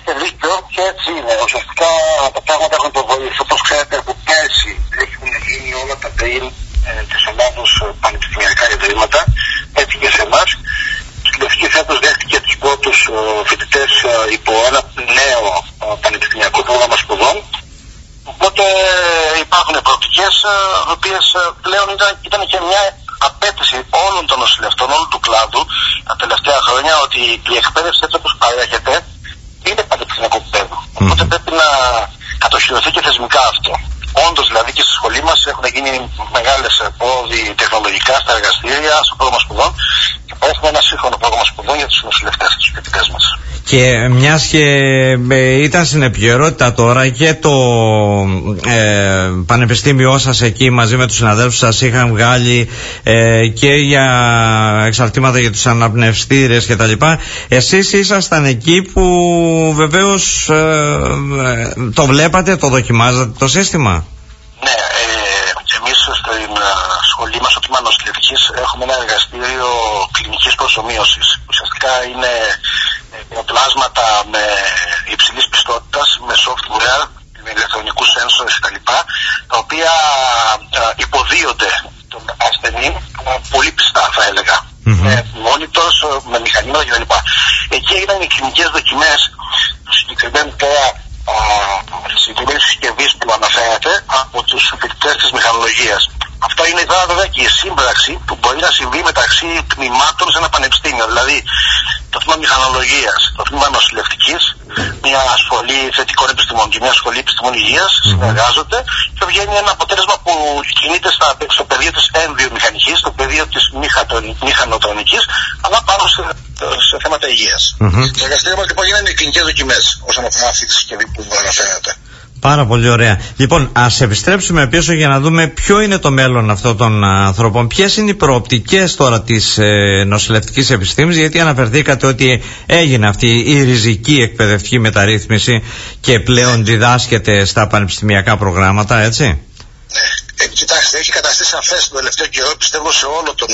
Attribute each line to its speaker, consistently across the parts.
Speaker 1: έχετε δίκιο και έτσι είναι. Ουσιαστικά τα πράγματα έχουν προχωρήσει. Όπως ξέρετε, από πέρσι έχουν γίνει όλα τα ΔΕΗ της Ελλάδος πανεπιστημιακά ιδρύματα, έτσι και σε εμάς. Η Λευκή φέτος δέχτηκε τους πρώτους φοιτητές υπό ένα νέο πανεπιστημιακό πρόγραμμα σπουδών. Οπότε υπάρχουν προοπτικές, οι οποίες πλέον ήταν και μια απέτηση όλων των νοσηλευτών, όλου του κλάδου τα τελευταία χρόνια, ότι η εκπαίδευση έτσι όπως παρέχεται είναι πανεπιστημιακό επίπεδο. Οπότε πρέπει να κατοχυρωθεί και θεσμικά αυτό. Όντως, δηλαδή και στη σχολή μας έχουν γίνει μεγάλες πρόοδοι τεχνολογικά στα εργαστήρια, στο πρόγραμμα σπουδών, και έχουμε ένα σύγχρονο πρόγραμμα σπουδών για τους νοσηλευτές και τους φοιτητές μας. Και
Speaker 2: μιας και ήταν στην επικαιρότητα τώρα και το πανεπιστήμιό σας εκεί μαζί με τους συναδέλφους σας είχαν βγάλει και για εξαρτήματα για τους αναπνευστήρες και τα λοιπά. Εσείς ήσασταν εκεί που βεβαίως το βλέπατε, το δοκιμάζατε το σύστημα.
Speaker 1: Ναι, εμείς στην σχολή μας, ο τμήμα νοσηλευτικής, έχουμε ένα εργαστήριο κλινικής προσομοίωσης. Ουσιαστικά είναι πλάσματα με υψηλής πιστότητας, με software, με ηλεκτρονικούς sensors κτλ., τα οποία υποδίονται τον ασθενή πολύ πιστά, θα έλεγα. Με monitors, με μηχανήματα κτλ. Εκεί έγιναν οι κλινικές δοκιμές του συγκεκριμένου τώρα συγκεκριμένη συσκευή που αναφέρατε από τους φοιτητές της μηχανολογίας. Αυτό είναι βέβαια και η σύμπραξη που μπορεί να συμβεί μεταξύ τμήματων σε ένα πανεπιστήμιο. Δηλαδή, το τμήμα μηχανολογίας, το τμήμα νοσηλευτικής, μια σχολή θετικών επιστημών και μια σχολή επιστημών υγείας συνεργάζονται και βγαίνει ένα αποτέλεσμα που κινείται στο πεδίο της εμβιομηχανικής, στο πεδίο της μηχανοτρονικής, αλλά πάνω σε θέματα υγείας. Το εργαστήριο μας λοιπόν γίνανε κλινικές δοκιμές όσον αφορά αυτή τη συσκευή που αναφέρατε.
Speaker 2: Πάρα πολύ ωραία. Λοιπόν, ας επιστρέψουμε πίσω για να δούμε ποιο είναι το μέλλον αυτών των ανθρώπων. Ποιες είναι οι προοπτικές τώρα της νοσηλευτικής επιστήμης, γιατί αναφερθήκατε ότι έγινε αυτή η ριζική εκπαιδευτική μεταρρύθμιση και πλέον διδάσκεται στα πανεπιστημιακά προγράμματα, έτσι.
Speaker 1: Ναι. Κοιτάξτε, έχει καταστήσει σαφές τον τελευταίο καιρό, πιστεύω, σε όλο τον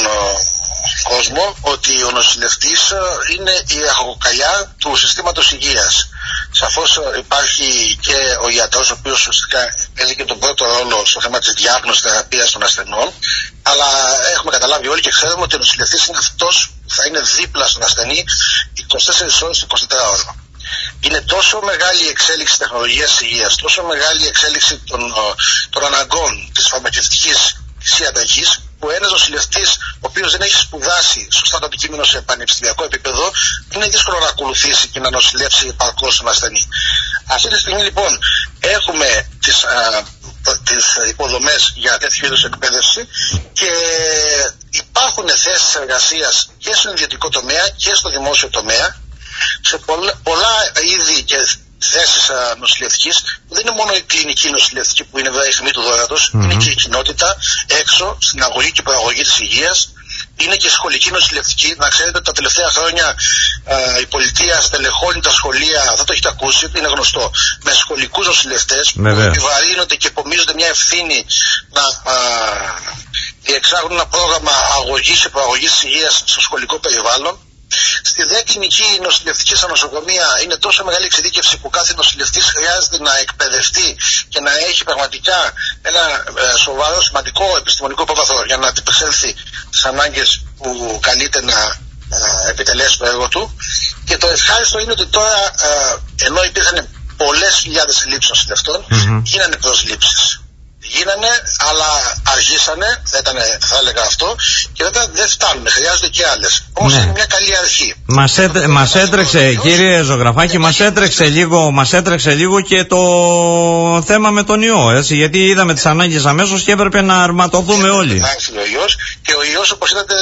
Speaker 1: κόσμο, ότι ο νοσηλευτής είναι η ραχοκοκαλιά του συστήματος υγείας. Σαφώς υπάρχει και ο ιατρός, ο οποίος ουσιαστικά παίζει και τον πρώτο ρόλο στο θέμα της διάγνωσης θεραπείας των ασθενών, αλλά έχουμε καταλάβει όλοι και ξέρουμε ότι ο νοσηλευτής είναι αυτός που θα είναι δίπλα στον ασθενή 24 ώρες, 24 ώρες. Είναι τόσο μεγάλη η εξέλιξη της τεχνολογίας της υγείας, τόσο μεγάλη η εξέλιξη των αναγκών της φαρμακευτικής της ιατρικής, που ένας νοσηλευτής ο οποίος δεν έχει σπουδάσει σωστά το αντικείμενο σε πανεπιστημιακό επίπεδο είναι δύσκολο να ακολουθήσει και να νοσηλεύσει επαρκώς τον ασθενή. Αυτή τη στιγμή λοιπόν έχουμε τις υποδομές για τέτοιου είδους εκπαίδευση και υπάρχουν θέσεις εργασίας και στον ιδιωτικό τομέα και στο δημόσιο τομέα σε πολλά είδη και θέσεις νοσηλευτικής, που δεν είναι μόνο η κλινική νοσηλευτική που είναι βέβαια η στιγμή του δόρατος, είναι και η κοινότητα έξω στην αγωγή και παραγωγή της υγείας, είναι και σχολική νοσηλευτική. Να ξέρετε ότι τα τελευταία χρόνια η πολιτεία στελεχώνει τα σχολεία, δεν το έχετε ακούσει, είναι γνωστό, με σχολικούς νοσηλευτές που επιβαρύνονται και επομίζονται μια ευθύνη να διεξάγουν ένα πρόγραμμα αγωγής και παραγωγής της υγείας στο σχολικό περιβάλλον. Στη δε κλινική νοσηλευτική στα νοσοκομεία είναι τόσο μεγάλη εξειδίκευση που κάθε νοσηλευτής χρειάζεται να εκπαιδευτεί και να έχει πραγματικά ένα σοβαρό, σημαντικό επιστημονικό προβαθό για να αντιπεξέλθει στις ανάγκες που καλείται να επιτελέσει το έργο του. Και το ευχάριστο είναι ότι τώρα, ενώ υπήρχαν πολλές χιλιάδες ελλείψεις νοσηλευτών, γίνανε προσλήψεις. Γίνανε, αλλά αργήσανε, θα έλεγα αυτό, και βέβαια δεν φτάνουν, χρειάζονται και άλλες. Όμως είναι μια καλή αρχή.
Speaker 2: Μας έτρεξε, κύριε Ζωγραφάκη, μας έτρεξε λίγο και το θέμα με τον ιό, έτσι, γιατί είδαμε τις ανάγκες αμέσως και έπρεπε να αρματωθούμε όλοι.
Speaker 1: Ο ιός, και ο ιός, όπως είδατε,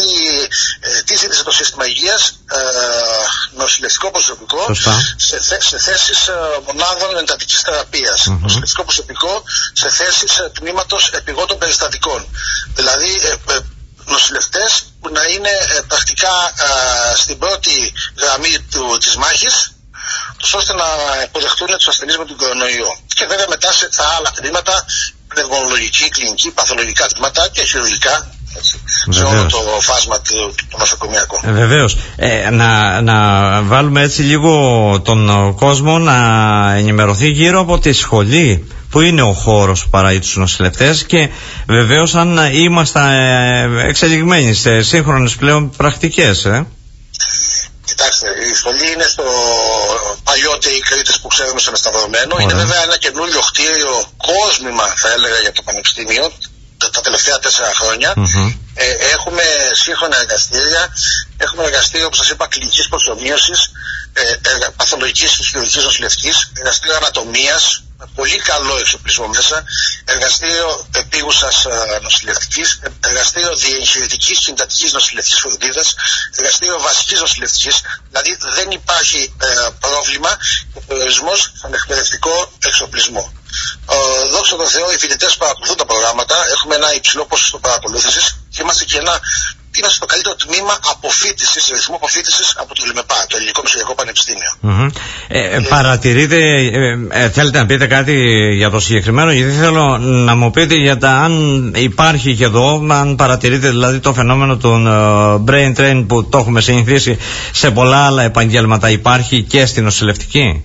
Speaker 1: τι ζήτησε το σύστημα υγείας, νοσηλευτικό προσωπικό σε θέσεις μονάδων εντατικής θεραπείας, νοσηλευτικό προσωπικό σε θέσεις τμήματος επιγόντων περιστατικών. Δηλαδή νοσηλευτές που να είναι πρακτικά στην πρώτη γραμμή της μάχης, ώστε να υποδεχτούν τους ασθενείς με τον κορονοϊό. Και βέβαια μετά σε τα άλλα τμήματα, πνευμονολογική, κλινική, παθολογικά τμήματα και χειρουργικά, σε όλο το φάσμα του νοσοκομιακού.
Speaker 2: Βεβαίως. Να βάλουμε έτσι λίγο τον κόσμο να ενημερωθεί γύρω από τη σχολή που είναι ο χώρος που παράγει τους νοσηλευτές και βεβαίως αν είμαστε εξελιγμένοι σε σύγχρονες πλέον πρακτικές.
Speaker 1: Κοιτάξτε, η σχολή είναι στο παλιότεροι Κρήτες που ξέρουμε στο Μεσταυρωμένο. Είναι βέβαια ένα καινούριο κτίριο κόσμημα, θα έλεγα, για το Πανεπιστήμιο τα τελευταία 4 χρόνια. Έχουμε σύγχρονα εργαστήρια, έχουμε εργαστήριο, όπως σας είπα, κλινικής προσωμείωσης, παθολογικής και χειρουργικής νοσηλευτικής, εργαστήριο ανατομίας, πολύ καλό εξοπλισμό μέσα, εργαστήριο επίγουσας νοσηλευτικής, εργαστήριο διεγχειρητικής και εντατικής νοσηλευτικής φροντίδας, εργαστήριο βασικής νοσηλευτικής. Δηλαδή δεν υπάρχει πρόβλημα και περιορισμός στον εκπαιδευτικό εξοπλισμό. Δόξα τω Θεώ, οι φοιτητές παρακολουθούν τα προγράμματα, έχουμε ένα υψηλό ποσοστό παρακολούθησης και είμαστε και είμαστε στο καλύτερο τμήμα αποφοίτησης, ρυθμό αποφοίτησης από το ΛΜΕΠΑ, το Ελληνικό Μεσογειακό Πανεπιστήμιο.
Speaker 2: Παρατηρείτε, θέλετε να πείτε κάτι για το συγκεκριμένο, γιατί θέλω να μου πείτε για αν υπάρχει και εδώ, αν παρατηρείτε δηλαδή το φαινόμενο των brain train που το έχουμε συνηθίσει σε πολλά άλλα επαγγέλματα, υπάρχει και στην νοσηλευτική?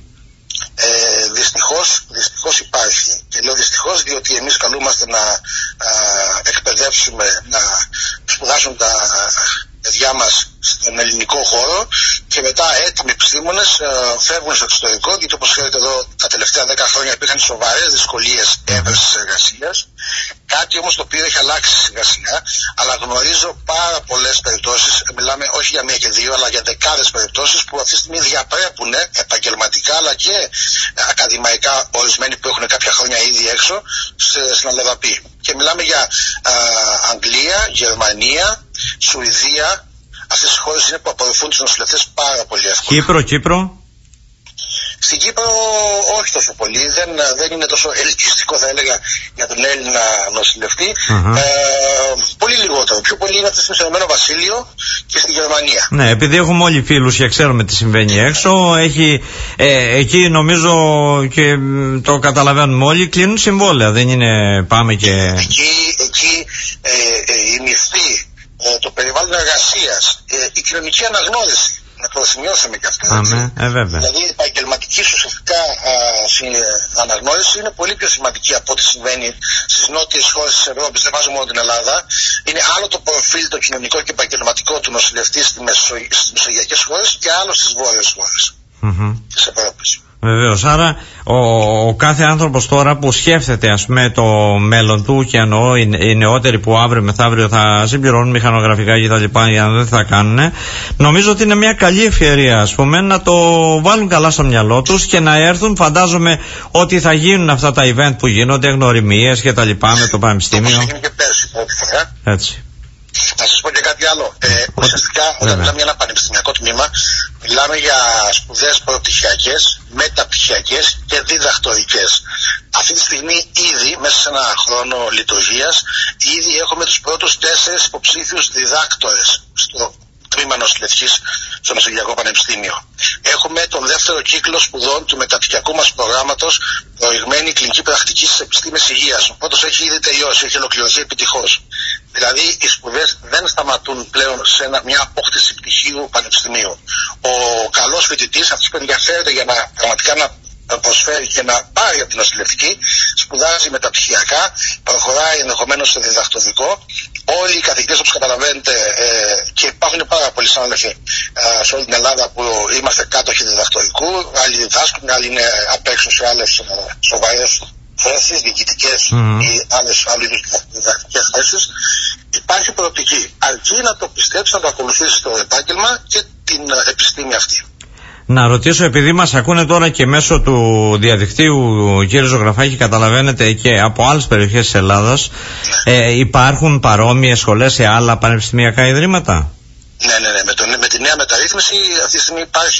Speaker 1: Δυστυχώς υπάρχει. Και λέω δυστυχώς διότι εμείς καλούμαστε να εκπαιδεύσουμε, να σπουδάσουν τα παιδιά μας στον ελληνικό χώρο και μετά έτοιμοι επιστήμονες φεύγουν στο εξωτερικό, γιατί όπως ξέρετε εδώ τα τελευταία 10 χρόνια υπήρχαν σοβαρές δυσκολίες έβρεσης εργασίας. Κάτι όμως το οποίο έχει αλλάξει σιγά σιγά, αλλά γνωρίζω πάρα πολλές περιπτώσεις, μιλάμε όχι για μία και δύο, αλλά για δεκάδες περιπτώσεις που αυτή τη στιγμή διαπρέπουν επαγγελματικά αλλά και ακαδημαϊκά ορισμένοι που έχουν κάποια χρόνια ήδη έξω στην Αλλοδαπή. Και μιλάμε για Αγγλία, Γερμανία, Σουηδία. Αυτές οι χώρες είναι που απορροφούν τους νοσηλευτές πάρα πολύ εύκολα.
Speaker 2: Κύπρο.
Speaker 1: Στην Κύπρο όχι τόσο πολύ, δεν είναι τόσο ελκυστικό θα έλεγα για τον Έλληνα νοσηλευτή. Πολύ λιγότερο, πιο πολύ είναι στο Ηνωμένο Βασίλειο και στη Γερμανία. Ναι,
Speaker 2: επειδή έχουμε όλοι φίλους και ξέρουμε τι συμβαίνει έξω, εκεί νομίζω και το καταλαβαίνουμε όλοι, κλείνουν συμβόλαια, δεν είναι πάμε και...
Speaker 1: Εκεί η μισθή, το περιβάλλον εργασίας, η κοινωνική αναγνώριση, να το σημειώσουμε και αυτό. Δηλαδή η επαγγελματική ουσιαστικά αναγνώριση είναι πολύ πιο σημαντική από ό,τι συμβαίνει στις νότιες χώρες της Ευρώπης. Δεν βάζω μόνο την Ελλάδα. Είναι άλλο το προφίλ το κοινωνικό και επαγγελματικό του νοσηλευτή στις μεσογειακές χώρες και άλλο στις βόρειες χώρες της Ευρώπης.
Speaker 2: Βεβαίως, άρα ο κάθε άνθρωπος τώρα που σκέφτεται ας πούμε το μέλλον του, και εννοώ οι νεότεροι που αύριο μεθαύριο θα συμπληρώνουν μηχανογραφικά και τα λοιπά, για να δεν θα κάνουν, νομίζω ότι είναι μια καλή ευκαιρία ας πούμε να το βάλουν καλά στο μυαλό τους και να έρθουν. Φαντάζομαι ότι θα γίνουν αυτά τα event που γίνονται, γνωριμίες και τα λοιπά με το πανεπιστήμιο.
Speaker 1: Όπως έγινε και πέρσι πρώτη φορά.
Speaker 2: Έτσι.
Speaker 1: Να σας πω και κάτι άλλο. Ουσιαστικά όταν μιλάμε για ένα πανεπιστημιακό τμήμα, μιλάμε για σπουδές προπτυχιακές, μεταπτυχιακές και διδακτορικές. Αυτή τη στιγμή ήδη μέσα σε ένα χρόνο λειτουργίας ήδη έχουμε τους πρώτους 4 υποψήφιους διδάκτορες στο τμήμα νοσηλευτικής στο Μεσογειακό Πανεπιστήμιο. Έχουμε τον δεύτερο κύκλο σπουδών του μεταπτυχιακού μας προγράμματος προηγμένη κλινική πρακτική στις επιστήμες υγείας. Ο πρώτος έχει ήδη τελειώσει, έχει ολοκληρωθεί επιτυχώς. Δηλαδή οι σπουδές δεν σταματούν πλέον σε μια απόκτηση πτυχίου πανεπιστημίου. Ο καλός φοιτητής, αυτός που ενδιαφέρεται για να πραγματικά να προσφέρει και να πάρει από την νοσηλευτική, σπουδάζει μεταπτυχιακά, προχωράει ενδεχομένως σε διδακτορικό. Όλοι οι καθηγητές, όπως καταλαβαίνετε, και υπάρχουν πάρα πολλοί συνάδελφοι σε όλη την Ελλάδα που είμαστε κάτοχοι διδακτορικού, άλλοι διδάσκουν, άλλοι είναι απ' έξω σε άλλες σοβαρές θέσεις, διοικητικές ή άλλες διδακτικές θέσεις. Υπάρχει προοπτική. Αρκεί να το πιστέψει, να το ακολουθήσει το επάγγελμα και την επιστήμη αυτή.
Speaker 2: Να ρωτήσω, επειδή μας ακούνε τώρα και μέσω του διαδικτύου, κύριε Ζωγραφάκη, καταλαβαίνετε και από άλλες περιοχές της Ελλάδας, υπάρχουν παρόμοιες σχολές σε άλλα πανεπιστημιακά ιδρύματα?
Speaker 1: Ναι. Με τη νέα μεταρρύθμιση αυτή τη στιγμή υπάρχει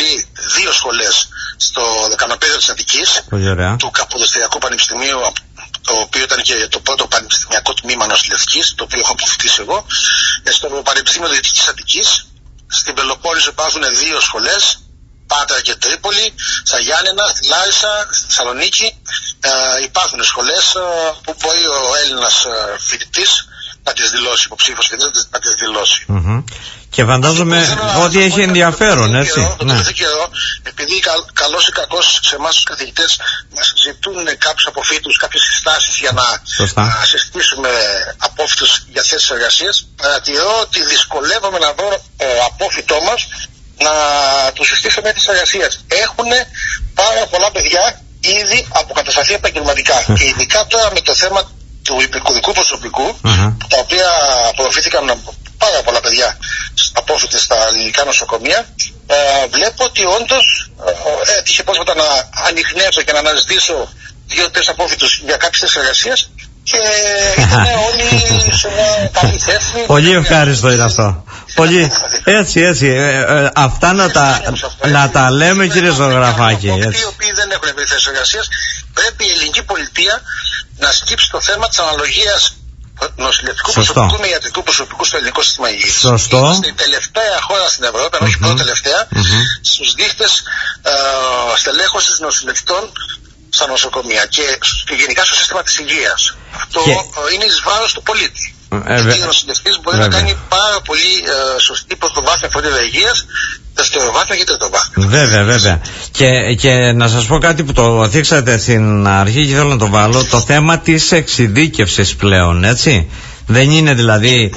Speaker 1: δύο σχολές στο δεκανοπέδιο της Αττικής, του Καποδιστριακού Πανεπιστημίου, το οποίο ήταν και το πρώτο πανεπιστημιακό τμήμα νοσηλευτικής, το οποίο έχω αποφοιτήσει εγώ, στο Πανεπιστήμιο Δυτικής Αττικής. Στην Πελοπόννησο υπάρχουν 2 σχολές, Πάτρα και Τρίπολη, στα Γιάννενα, στη Λάρισα, στη Θεσσαλονίκη. Υπάρχουν σχολές που μπορεί ο Έλληνας φοιτητής να τις δηλώσει υποψήφιος και να τις δηλώσει.
Speaker 2: Και φαντάζομαι ότι έχει ενδιαφέρον, έτσι.
Speaker 1: Το τελευταίο καιρό, επειδή καλώς ή κακώς σε εμάς τους καθηγητές μας ζητούν κάποιους αποφύτους, κάποιες συστάσεις για να συστήσουμε απόφοιτους για θέσεις εργασίας, παρατηρώ ότι δυσκολεύομαι να δω απόφοιτό μας να τους συστήσουμε θέσεις εργασίας. Έχουν πάρα πολλά παιδιά ήδη αποκατασταθεί επαγγελματικά. Και ειδικά τώρα με το θέμα του υπηκοϊκού προσωπικού, τα οποία απορροφήθηκαν πάρα πολλά παιδιά απόφοιτες στα ελληνικά νοσοκομεία, βλέπω ότι όντως έτυχε πρόσφατα να ανιχνεύσω και να αναζητήσω 2-3 απόφοιτους για κάποιες θέσεις εργασίας και ήταν όλοι σε μια καλή θέση.
Speaker 2: Πολύ ευχάριστο είναι αυτό. Πολύ, έτσι. Αυτά να τα λέμε, κύριε Ζωγραφάκη.
Speaker 1: Οι οποίοι δεν έχουν βρει θέσεις εργασίας, πρέπει η ελληνική πολιτεία να σκύψει το θέμα της αναλογίας νοσηλευτικού προσωπικού με ιατρικού προσωπικού στο ελληνικό σύστημα υγείας.
Speaker 2: Σωστό.
Speaker 1: Είμαστε η τελευταία χώρα στην Ευρώπη, αν όχι πρώτα τελευταία, στους δείχτες στελέχωσης νοσηλευτών στα νοσοκομεία και γενικά στο σύστημα της υγείας. Αυτό είναι εις βάρος του πολίτη. Γιατί ο νοσηλευτής μπορεί να κάνει πάρα πολύ σωστή πρωτοβάθμια φροντίδα υγείας, δευτεροβάθμια και τριτοβάθμια.
Speaker 2: Βέβαια. Και να σας πω κάτι που το θίξατε στην αρχή και θέλω να το βάλω, το θέμα της εξειδίκευσης πλέον, έτσι. Δεν είναι δηλαδή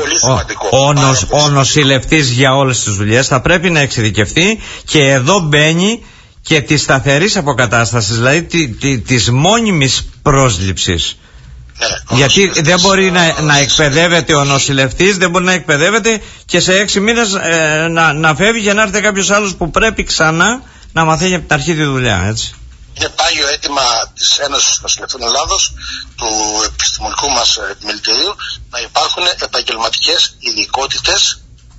Speaker 2: ο νοσηλευτής για όλες τις δουλειές, θα πρέπει να εξειδικευτεί και εδώ μπαίνει και τη σταθερής αποκατάστασης, δηλαδή της μόνιμης πρόσληψης. Γιατί δεν μπορεί να εκπαιδεύεται ο νοσηλευτής, δεν μπορεί να εκπαιδεύεται και σε 6 μήνες να φεύγει και να έρθει κάποιος άλλος που πρέπει ξανά να μαθαίνει από την αρχή τη δουλειά, έτσι.
Speaker 1: Είναι πάγιο αίτημα της Ένωσης Νοσηλευτών Ελλάδος, του επιστημονικού μας επιμελητηρίου, να υπάρχουν επαγγελματικές ειδικότητες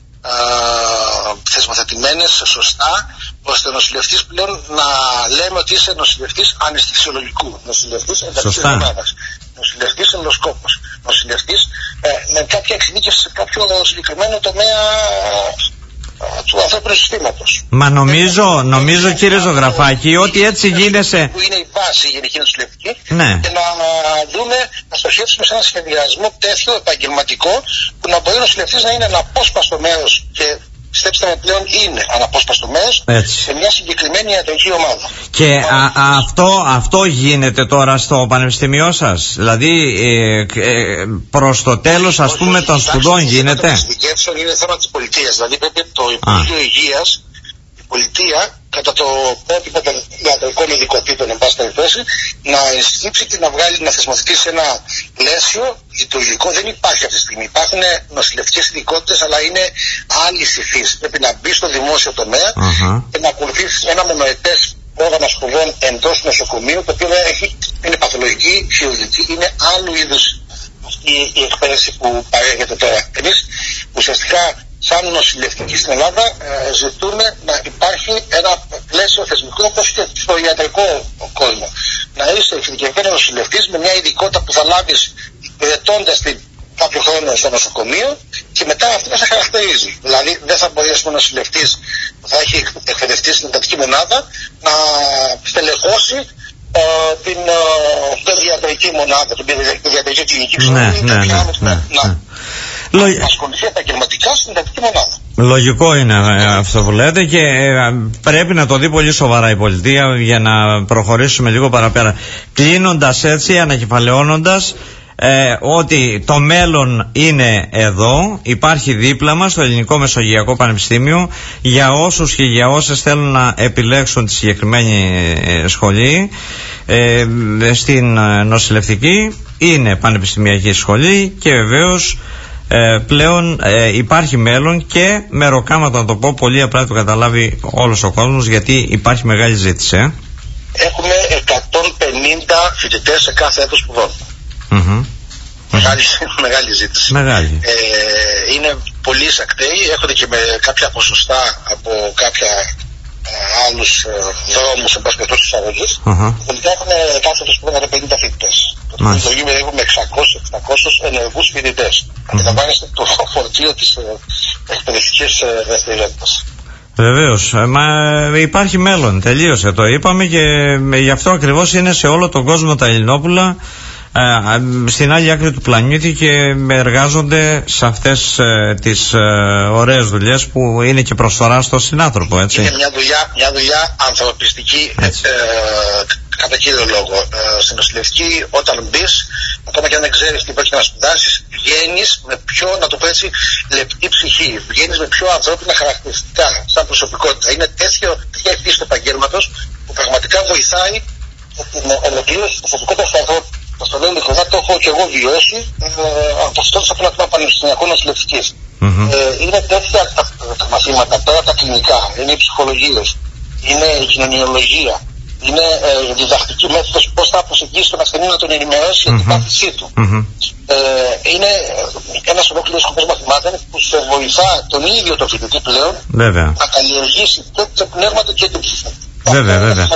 Speaker 1: θεσμοθετημένες σωστά, ώστε ο νοσηλευτής πλέον να λέμε ότι είσαι νοσηλευτής αναισθησιολογικού, νοσηλευτής εντατικής ομάδας, νοσηλευτής ενδοσκόπος, νοσηλευτής με κάποια εξειδίκευση σε κάποιο συγκεκριμένο τομέα του ανθρώπινου συστήματος.
Speaker 2: Μα νομίζω κύριε Ζωγραφάκη ότι έτσι γίνεσαι.
Speaker 1: Που είναι η βάση η γενική νοσηλευτική, και να δούμε, να στοχεύσουμε σε ένα σχεδιασμό τέτοιο επαγγελματικό που να μπορεί ο νοσηλευτής να είναι αναπόσπαστο μέρος και πιστέψτε με πλέον είναι αναπόσπαστο μέρος σε μια συγκεκριμένη ιατρική ομάδα.
Speaker 2: Και αυτό γίνεται τώρα στο πανεπιστήμιό σας, δηλαδή προς το τέλος ας πούμε των σπουδών γίνεται.
Speaker 1: Το είναι θέμα της πολιτείας, δηλαδή πρέπει το Υπουργείο Υγείας, η πολιτεία κατά το πρότυπο των ιατρικών ειδικοτήτων εν πάση περιπτώσει να ενισχύσει και να θεσμοθετήσει ένα πλαίσιο λειτουργικό. Δεν υπάρχει αυτή τη στιγμή. Υπάρχουν νοσηλευτικές ειδικότητες, αλλά είναι άλλη υφής. Πρέπει να μπει στο δημόσιο τομέα και να ακολουθήσει ένα μονοετές πρόγραμμα σπουδών εντός νοσοκομείου, το οποίο είναι παθολογική, χειρουργική, είναι άλλου είδους η εκπαίδευση που παρέχεται τώρα. Εμείς ουσιαστικά σαν νοσηλευτικοί στην Ελλάδα ζητούμε να υπάρχει ένα πλαίσιο θεσμικό όπως και στο ιατρικό κόσμο. Να είσαι εξειδικευμένος νοσηλευτής με μια ειδικότητα που θα λάβεις υπηρετώντας την κάποιο χρόνο στο νοσοκομείο και μετά αυτό θα σε χαρακτηρίζει. Δηλαδή δεν θα μπορεί ο νοσηλευτής που θα έχει εκπαιδευτεί στην εντατική μονάδα να στελεχώσει την παιδιατρική μονάδα, την παιδιατρική κλινική να ασχοληθεί επαγγελματικά στην εντατική μονάδα.
Speaker 2: Λογικό είναι αυτό που λέτε και πρέπει να το δει πολύ σοβαρά η πολιτεία για να προχωρήσουμε λίγο παραπέρα. Κλείνοντας έτσι, ανακεφαλαιώνοντας, ότι το μέλλον είναι εδώ, υπάρχει δίπλα μας στο Ελληνικό Μεσογειακό Πανεπιστήμιο για όσους και για όσες θέλουν να επιλέξουν τη συγκεκριμένη σχολή. Στην νοσηλευτική είναι πανεπιστημιακή σχολή και βεβαίως πλέον υπάρχει μέλλον και με ροκάματα, να το πω πολύ απλά, να το καταλάβει όλος ο κόσμος, γιατί υπάρχει μεγάλη ζήτηση.
Speaker 1: Έχουμε 150 φοιτητές σε κάθε έτος σπουδών. Μεγάλη ζήτηση. Είναι πολύ εισακταίοι, έρχονται και με κάποια ποσοστά από κάποια άλλους δρόμους εν πάση περιπτώσει της αγωγής. Τελικά έχουν κάθε έτος σπουδών 150 φοιτητές. Το λειτουργεί με 600-700 ενεργούς φοιτητές. Αντιλαμβάνεστε το φορτίο της εκπαιδευτικής δραστηριότητας.
Speaker 2: Βεβαίως, μα υπάρχει μέλλον, τελείωσε, το είπαμε και γι' αυτό ακριβώς είναι σε όλο τον κόσμο τα Ελληνόπουλα στην άλλη άκρη του πλανήτη και εργάζονται σε αυτές τις ωραίες δουλειές που είναι και προσφορά στον συνάνθρωπο, έτσι.
Speaker 1: Είναι μια δουλειά ανθρωπιστική, κατά κύριο λόγο. Στην νοσηλευτική, όταν μπεις, ακόμα και αν δεν ξέρεις τι πρόκειται να σπουδάσεις, βγαίνεις με πιο, να το πω έτσι, λεπτή ψυχή. Βγαίνεις με πιο ανθρώπινα χαρακτηριστικά, σαν προσωπικότητα. Είναι τέτοια φύση του επαγγέλματος που πραγματικά βοηθάει την ολοκλήρωση της προσωπικότητας του ανθρώπου. Θα το λέω ειλικρινά, το έχω και εγώ βιώσει, αποστόλης από ένα τμήμα πανεπιστημιακού νοσηλευτικής. Είναι τέτοια τα μαθήματα, τώρα τα κλινικά, είναι οι ψυχολογίες, είναι η κοινωνιολογία, είναι διδακτική μέθοδος πώς θα προσεγγίσει τον ασθενή, να τον ενημερώσει για την πάθησή του. Είναι ένας ολόκληρος σκοπός μαθημάτων που σε βοηθά τον ίδιο το φοιτητή πλέον να καλλιεργήσει και το πνεύμα του και την ψυχή.
Speaker 2: Βέβαια.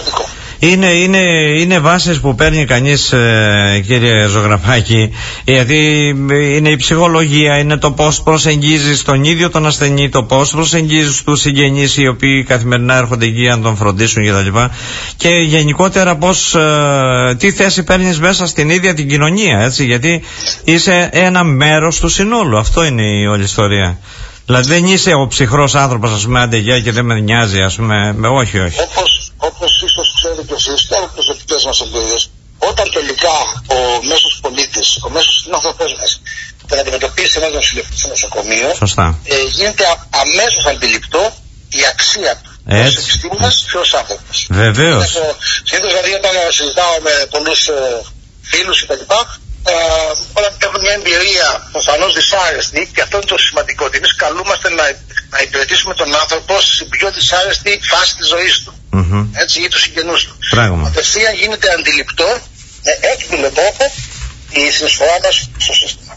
Speaker 2: Είναι βάσεις που παίρνει κανείς, κύριε Ζωγραφάκη, γιατί είναι η ψυχολογία, είναι το πώς προσεγγίζεις τον ίδιο τον ασθενή, το πώς προσεγγίζεις τους συγγενείς οι οποίοι καθημερινά έρχονται εκεί να τον φροντίσουν κτλ. Και γενικότερα πώς, τι θέση παίρνεις μέσα στην ίδια την κοινωνία, έτσι, γιατί είσαι ένα μέρος του συνόλου. Αυτό είναι η όλη ιστορία. Δηλαδή δεν είσαι ο ψυχρός άνθρωπος, ας πούμε, άντε γεια και δεν με νοιάζει, ας πούμε, όχι.
Speaker 1: Όπως ίσως ξέρετε και εσείς και από προσωπικές μας εμπειρίες, όταν τελικά ο μέσος πολίτης, ο μέσος συνάνθρωπός μας τον αντιμετωπίσει ένας νοσηλευτής στο νοσοκομείο, γίνεται αμέσως αντιληπτό η αξία του ως επιστήμονας και ως άνθρωπος.
Speaker 2: Βεβαίως.
Speaker 1: Συνήθως δηλαδή όταν συζητάω με πολλούς φίλους κτλ. Όλα έχουν μια εμπειρία προφανώς δυσάρεστη, και αυτό είναι το σημαντικό, ότι εμείς καλούμαστε να υπηρετήσουμε τον άνθρωπο στην πιο δυσάρεστη φάση της ζωής του, έτσι, ή του συγγενούς του. Απευθεία γίνεται αντιληπτό με έκπληκτο τρόπο η συνεισφορά μας στο σύστημα.